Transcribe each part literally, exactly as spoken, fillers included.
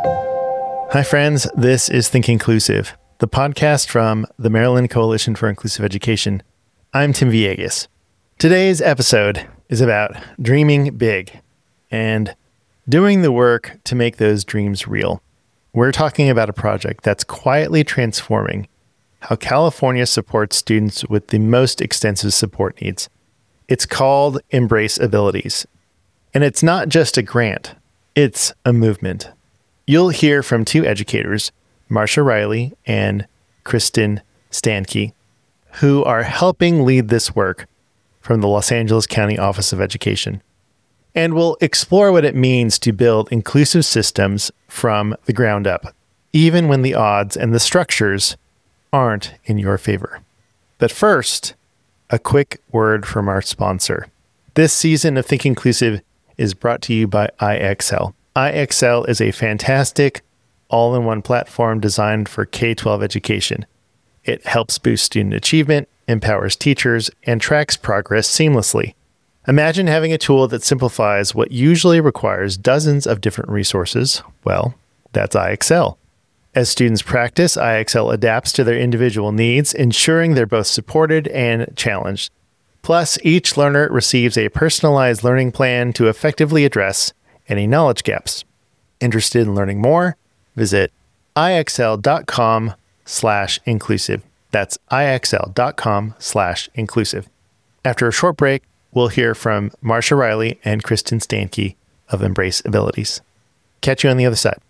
Hi, friends. This is Think Inclusive, the podcast from the Maryland Coalition for Inclusive Education. I'm Tim Villegas. Today's episode is about dreaming big and doing the work to make those dreams real. We're talking about a project that's quietly transforming how California supports students with the most extensive support needs. It's called Embrace Abilities. And it's not just a grant, it's a movement. You'll hear from two educators, Marsha Riley and Kristen Stanke, who are helping lead this work from the Los Angeles County Office of Education. And we'll explore what it means to build inclusive systems from the ground up, even when the odds and the structures aren't in your favor. But first, a quick word from our sponsor. This season of Think Inclusive is brought to you by I X L. I X L is a fantastic all-in-one platform designed for K twelve education. It helps boost student achievement, empowers teachers, and tracks progress seamlessly. Imagine having a tool that simplifies what usually requires dozens of different resources. Well, that's I X L. As students practice, I X L adapts to their individual needs, ensuring they're both supported and challenged. Plus, each learner receives a personalized learning plan to effectively address any knowledge gaps. Interested in learning more? Visit ixl.com slash inclusive. That's ixl.com slash inclusive. After a short break, we'll hear from Marsha Riley and Kristen Stanke of Embrace Abilities. Catch you on the other side.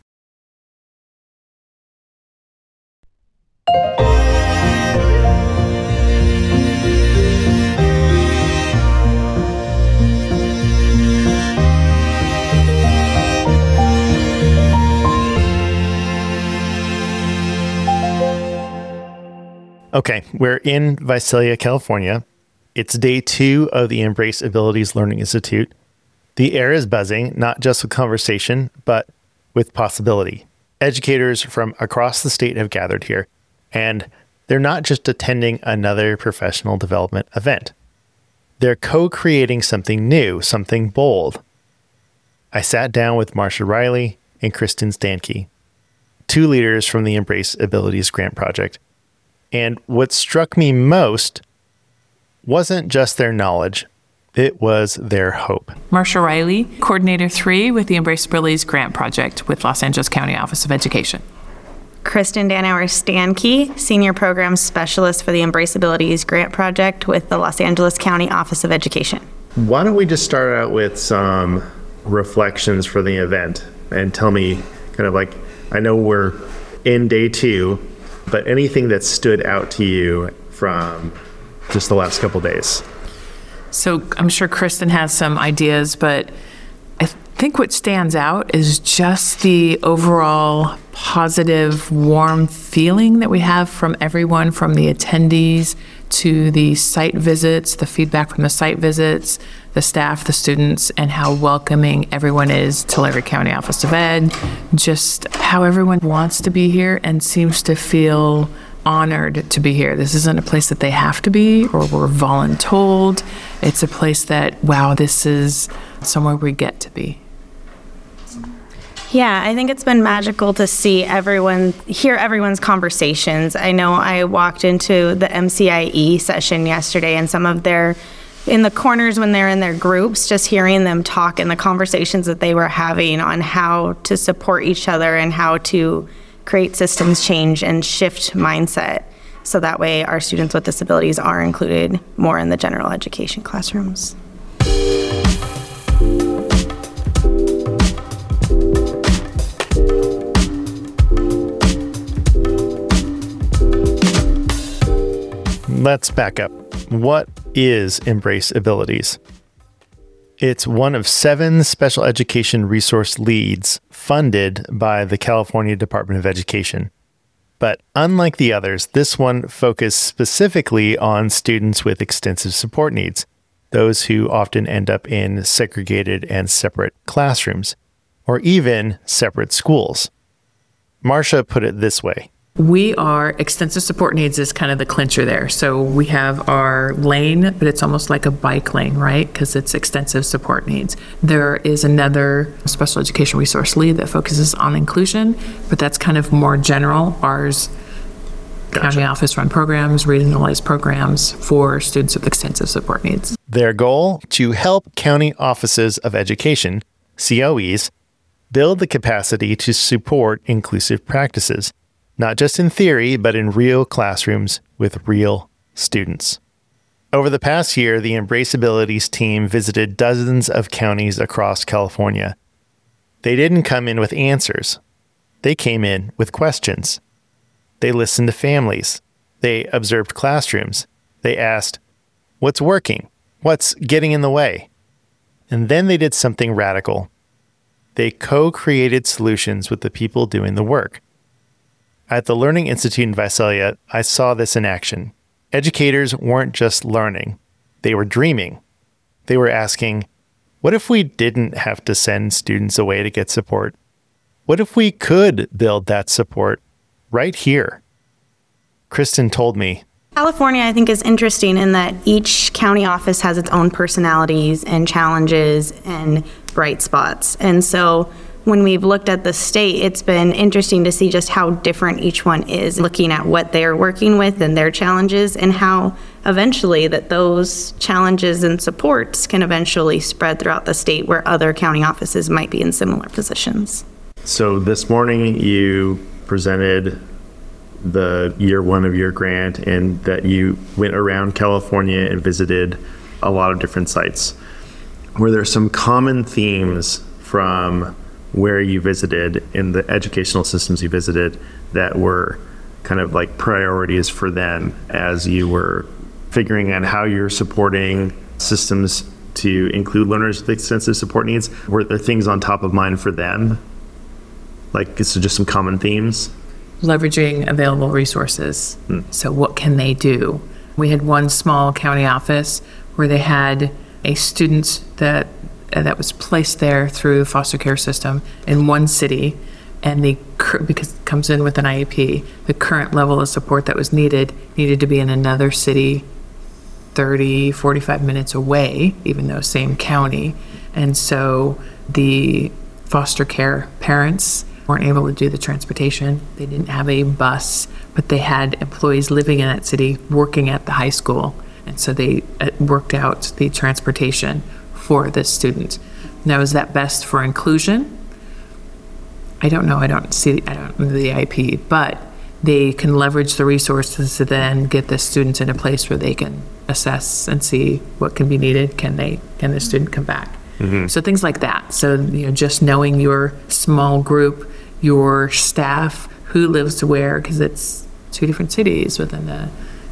Okay, we're in Visalia, California. It's day two of the Embrace Abilities Learning Institute. The air is buzzing, not just with conversation, but with possibility. Educators from across the state have gathered here, and they're not just attending another professional development event. They're co-creating something new, something bold. I sat down with Marsha Riley and Kristen Stanke, two leaders from the Embrace Abilities Grant Project. And what struck me most wasn't just their knowledge, it was their hope. Marsha Riley, Coordinator three with the Embrace Abilities Grant Project with Los Angeles County Office of Education. Kristen Danauer Stanke, Senior Program Specialist for the Embrace Abilities Grant Project with the Los Angeles County Office of Education. Why don't we just start out with some reflections for the event and tell me kind of like, I know we're in day two, but anything that stood out to you from just the last couple of days? So I'm sure Kristen has some ideas, but I think what stands out is just the overall positive, warm feeling that we have from everyone, from the attendees to the site visits, the feedback from the site visits, the staff, the students, and how welcoming everyone is to Tulare County Office of Ed, just how everyone wants to be here and seems to feel honored to be here. This isn't a place that they have to be or we're voluntold. It's a place that, wow, this is somewhere we get to be. Yeah, I think it's been magical to see everyone, hear everyone's conversations. I know I walked into the M C I E session yesterday and some of their, in the corners when they're in their groups, just hearing them talk and the conversations that they were having on how to support each other and how to create systems change and shift mindset. So that way our students with disabilities are included more in the general education classrooms. Let's back up. What is Embrace Abilities? It's one of seven special education resource leads funded by the California Department of Education. But unlike the others, this one focused specifically on students with extensive support needs, those who often end up in segregated and separate classrooms, or even separate schools. Marsha put it this way: We are, extensive support needs is kind of the clincher there. So we have our lane, but it's almost like a bike lane, right? Because it's extensive support needs. There is another special education resource lead that focuses on inclusion, but that's kind of more general. Ours, gotcha. County office run programs, regionalized programs for students with extensive support needs. Their goal, to help county offices of education, C O Es, build the capacity to support inclusive practices. Not just in theory, but in real classrooms with real students. Over the past year, the Embrace Abilities team visited dozens of counties across California. They didn't come in with answers. They came in with questions. They listened to families. They observed classrooms. They asked, what's working? What's getting in the way? And then they did something radical. They co-created solutions with the people doing the work. At the Learning Institute in Visalia, I saw this in action. Educators weren't just learning. They were dreaming. They were asking, what if we didn't have to send students away to get support? What if we could build that support right here? Kristen told me, California, I think, is interesting in that each county office has its own personalities and challenges and bright spots. And so when we've looked at the state, it's been interesting to see just how different each one is, looking at what they're working with and their challenges, and how eventually that those challenges and supports can eventually spread throughout the state where other county offices might be in similar positions. So this morning you presented the year one of your grant, and that you went around California and visited a lot of different sites. Were there some common themes from where you visited in the educational systems you visited that were kind of like priorities for them as you were figuring out how you're supporting systems to include learners with extensive support needs? Were there things on top of mind for them? Like, so just some common themes? Leveraging available resources. Hmm. So what can they do? We had one small county office where they had a student that uh, that was placed there through the foster care system in one city, and the because it comes in with an I E P, the current level of support that was needed needed to be in another city thirty, forty-five minutes away, even though same county. And so the foster care parents weren't able to do the transportation. They didn't have a bus, but they had employees living in that city working at the high school. And so they uh, worked out the transportation for this student. Now, is that best for inclusion? I don't know. I don't see, I don't know the I E P, but they can leverage the resources to then get the students in a place where they can assess and see what can be needed. Can they, can the student come back? Mm-hmm. So things like that. So, you know, just knowing your small group, your staff, who lives where, because it's two different cities within a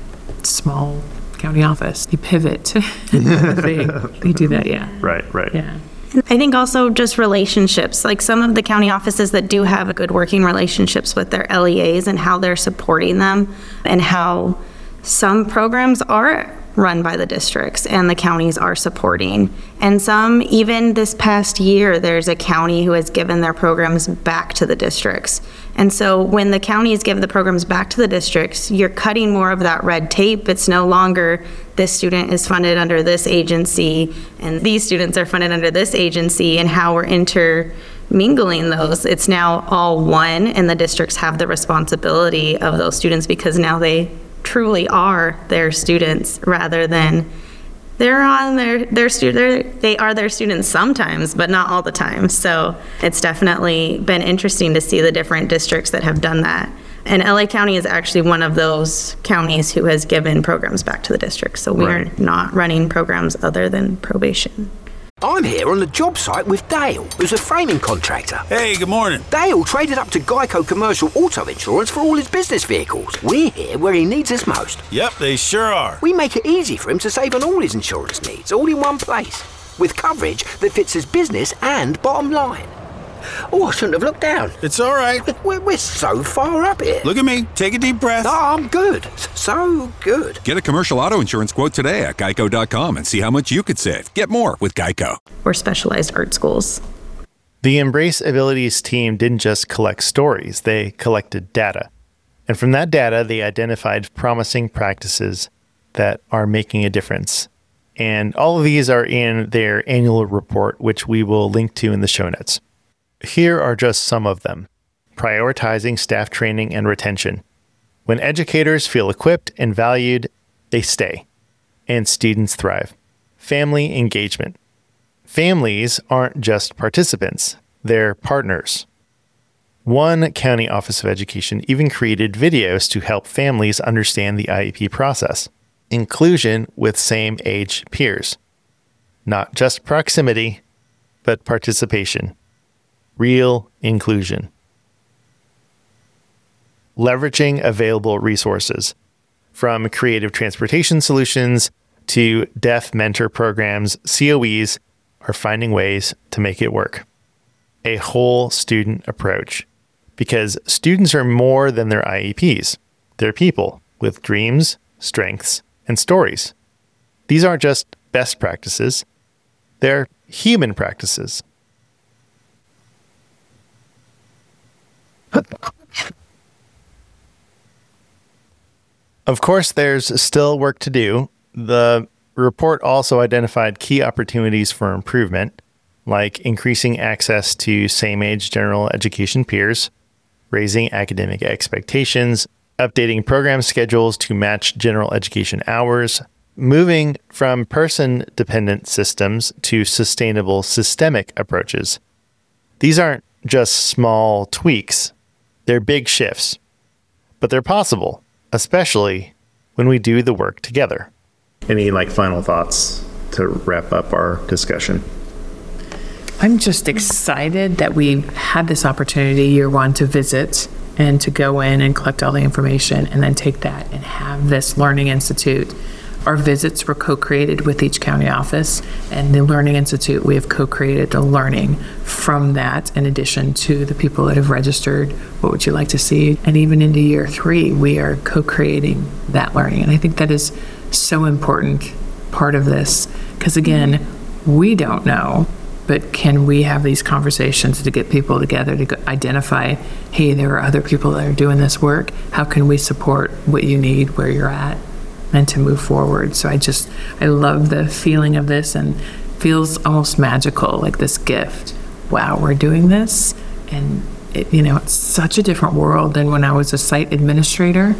small county office. You pivot. they, they do that, yeah. Right, right. Yeah. I think also just relationships, like some of the county offices that do have good working relationships with their L E As and how they're supporting them, and how some programs are run by the districts and the counties are supporting. And some, even this past year, there's a county who has given their programs back to the districts. And so when the counties give the programs back to the districts, you're cutting more of that red tape. It's no longer this student is funded under this agency and these students are funded under this agency, and how we're intermingling those. It's now all one, and the districts have the responsibility of those students because now they truly are their students, rather than they're on their their student they are their students sometimes, but not all the time. So it's definitely been interesting to see the different districts that have done that. And L A County is actually one of those counties who has given programs back to the district. So we right. are not running programs other than probation. I'm here on the job site with Dale, who's a framing contractor. Hey, good morning. Dale traded up to Geico Commercial Auto Insurance for all his business vehicles. We're here where he needs us most. Yep, they sure are. We make it easy for him to save on all his insurance needs, all in one place, with coverage that fits his business and bottom line. Oh, I shouldn't have looked down. It's all right. We're, we're so far up here. Look at me. Take a deep breath. No, I'm good. So good. Get a commercial auto insurance quote today at geico dot com and see how much you could save. Get more with Geico. Or specialized art schools. The Embrace Abilities team didn't just collect stories, they collected data. And from that data, they identified promising practices that are making a difference. And all of these are in their annual report, which we will link to in the show notes. Here are just some of them. Prioritizing staff training and retention. When educators feel equipped and valued, they stay, and students thrive. Family engagement. Families aren't just participants, they're partners. One county office of education even created videos to help families understand the I E P process. Inclusion with same-age peers. Not just proximity, but participation. Real inclusion. Leveraging available resources. From creative transportation solutions to deaf mentor programs, C O Es are finding ways to make it work. A whole student approach. Because students are more than their I E Ps. They're people with dreams, strengths, and stories. These aren't just best practices. They're human practices. Of course, there's still work to do. The report also identified key opportunities for improvement, like increasing access to same-age general education peers, raising academic expectations, updating program schedules to match general education hours, moving from person-dependent systems to sustainable systemic approaches. These aren't just small tweaks. They're big shifts. But they're possible, especially when we do the work together. Any like final thoughts to wrap up our discussion? I'm just excited that we had this opportunity year one to visit and to go in and collect all the information and then take that and have this Learning Institute. Our visits were co-created with each county office, and the Learning Institute, we have co-created the learning from that in addition to the people that have registered. What would you like to see? And even into year three, we are co-creating that learning. And I think that is so important part of this, because again, we don't know, but can we have these conversations to get people together to go identify, hey, there are other people that are doing this work. How can we support what you need where you're at and to move forward? So I just, I love the feeling of this and feels almost magical, like this gift. Wow, we're doing this. And, it, you know, it's such a different world than when I was a site administrator.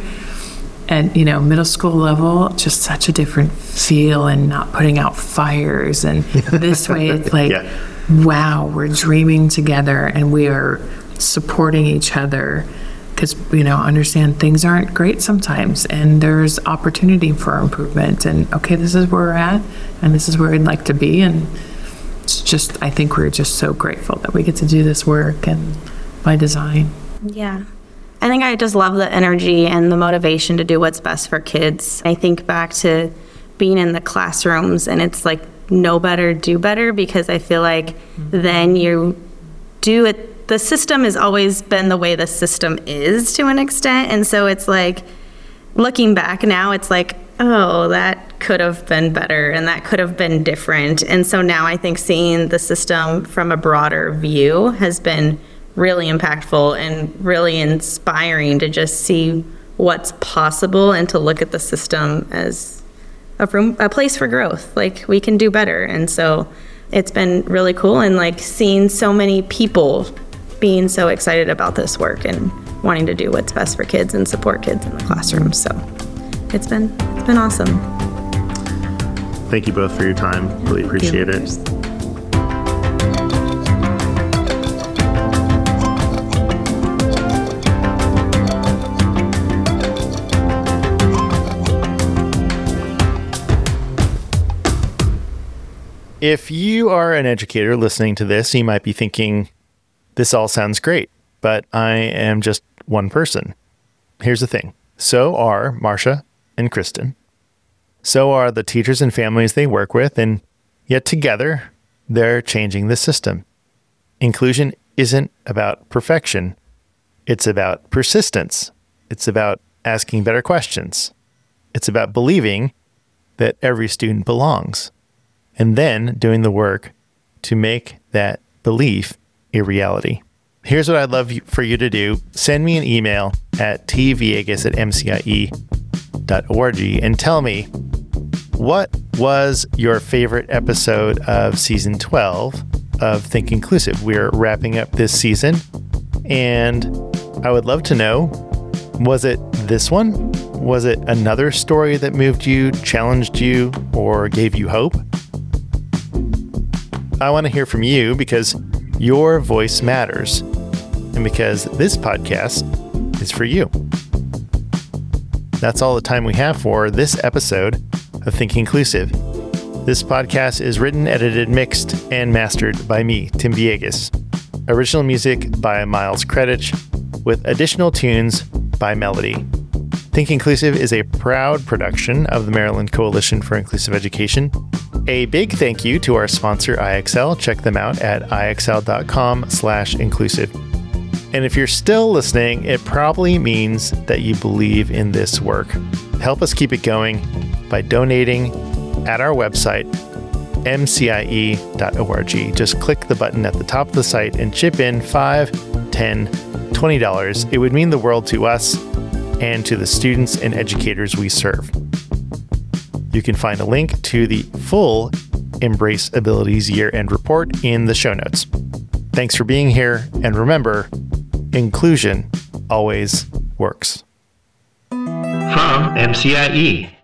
And, you know, middle school level, just such a different feel and not putting out fires. And this way, it's like, yeah. Wow, we're dreaming together and we are supporting each other. Because, you know, understand things aren't great sometimes and there's opportunity for improvement. And, okay, this is where we're at and this is where we'd like to be. And it's just, I think we're just so grateful that we get to do this work and by design. Yeah. I think I just love the energy and the motivation to do what's best for kids. I think back to being in the classrooms and it's like know better, do better, because I feel like mm-hmm. then you do it. The system has always been the way the system is to an extent. And so it's like looking back now, it's like, oh, that could have been better and that could have been different. And so now I think seeing the system from a broader view has been really impactful and really inspiring to just see what's possible and to look at the system as a room, a place for growth. Like we can do better. And so it's been really cool and like seeing so many people being so excited about this work and wanting to do what's best for kids and support kids in the classroom. So it's been it's been awesome. Thank you both for your time. Really appreciate it. If you are an educator listening to this, you might be thinking, this all sounds great, but I am just one person. Here's the thing. So are Marcia and Kristen. So are the teachers and families they work with, and yet together, they're changing the system. Inclusion isn't about perfection. It's about persistence. It's about asking better questions. It's about believing that every student belongs, and then doing the work to make that belief a reality. here's what I'd love for you to do. Send me an email at tviegas at m c i e dot org and tell me, what was your favorite episode of season twelve of Think Inclusive? We're wrapping up this season, and I would love to know, was it this one? Was it another story that moved you, challenged you, or gave you hope? I want to hear from you because your voice matters, and because this podcast is for you. That's all the time we have for this episode of Think Inclusive. This podcast is written, edited, mixed, and mastered by me, Tim Viegas. Original music by Miles Kredich, with additional tunes by Melody. Think Inclusive is a proud production of the Maryland Coalition for Inclusive Education. A big thank you to our sponsor, I X L. Check them out at ixl.com slash inclusive. And if you're still listening, it probably means that you believe in this work. Help us keep it going by donating at our website, m c i e dot org. Just click the button at the top of the site and chip in five dollars, ten dollars, twenty dollars. It would mean the world to us and to the students and educators we serve. You can find a link to the full Embrace Abilities Year-End Report in the show notes. Thanks for being here, and remember, inclusion always works. From M C I E.